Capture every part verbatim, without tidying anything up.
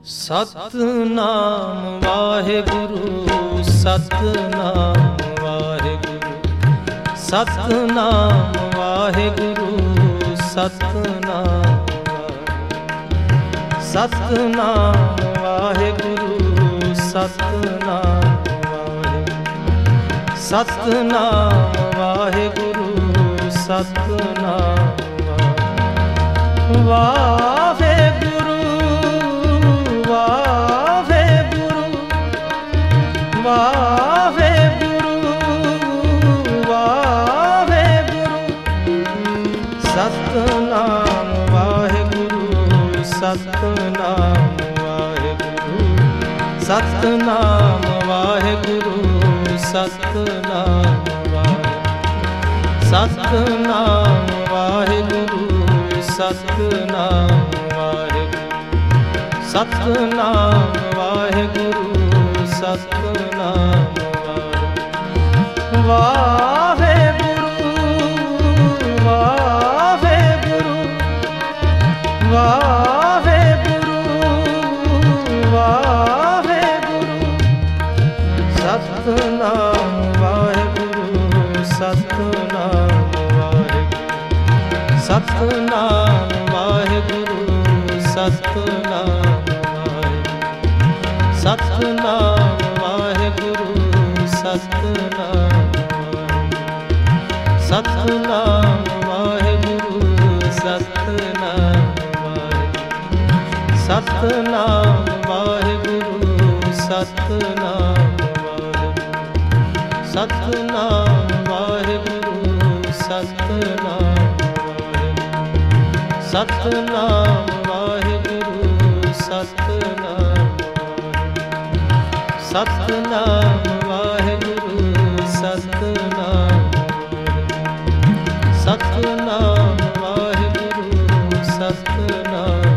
Satnam Waheguru Satnam Waheguru Satnam Waheguru Satnam Satnam Waheguru Satnam Waheguru Satnam Waheguru Satnam Waheguru Waheguru Waheguru Waheguru Satnam Waheguru Satnam Waheguru Satnam Waheguru Satnam Waheguru Satnam Waheguru Satnam Satnam Waheguru Satnam Waheguru Waheguru Waheguru Waheguru Satnam Waheguru Satnam Waheguru Satnam Waheguru Satnam Satnam Waheguru Satnam Satnam Waheguru Satnam Satnam Waheguru Satnam Satnam Waheguru Satnam Satnam Waheguru Satnam Satnam Waheguru Satnam Satnam Waheguru Satnam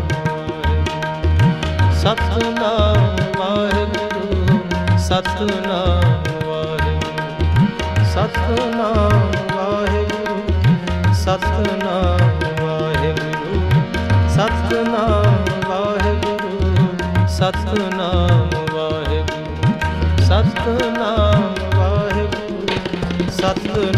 Satnam Waheguru Satnam Waheguru Satnam Waheguru Satnam Waheguru Satnam Waheguru Satnam Waheguru Satnam Waheguru Satnam